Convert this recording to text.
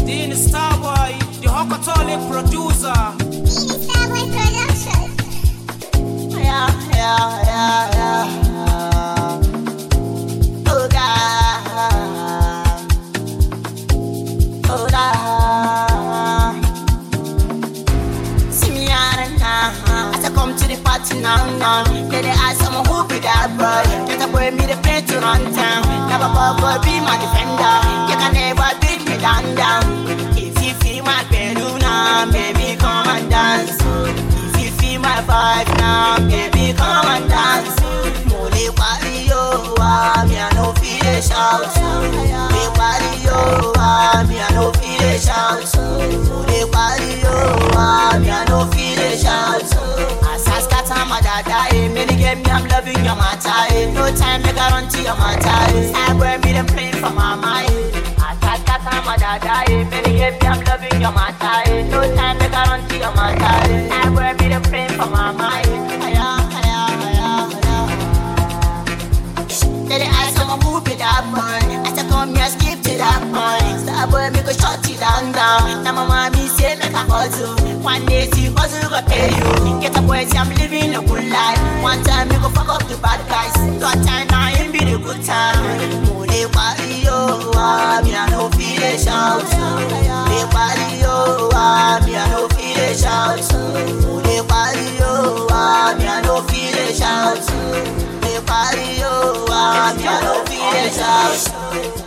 Dean Starboy, the Hokatolic producer. Dean Starboy Production. Yeah. Oh God. See me out now. As I come to the party now. Then they ask someone who be that boy. Get a boy me the play to run town. Never boy be my defender. You can never beat me down. If you feel my peruna, baby come and dance. If you feel my vibe now, baby come and dance. Mole party yo, me I no feel a shout. Mole party yo, me I no feel a shout. Mole party yo, me I no feel a shout. As I scatter my dada, many game me I'm loving your matter. No time make I run to your matter. I wear me the plane for my mind. As I scatter my dada, many game me I'm loving your matter. No time make I run to your matter. I wear me the plane for my mind. Then they ask someone who be that boy. As I come here, skip to that point. Star boy, me go shut it down. Now my mommy say make a hustle. One day see hustle go pay you. Get a boy, see I'm living a good life. One time me go fuck up the bad guys. Got time now, it be the good time. Mole party yo, me I no feel a shout. Mole party yo, me I no feel a shout. Mole party yo, me I no feel a shout. Mole party yo, me I no feel a shout.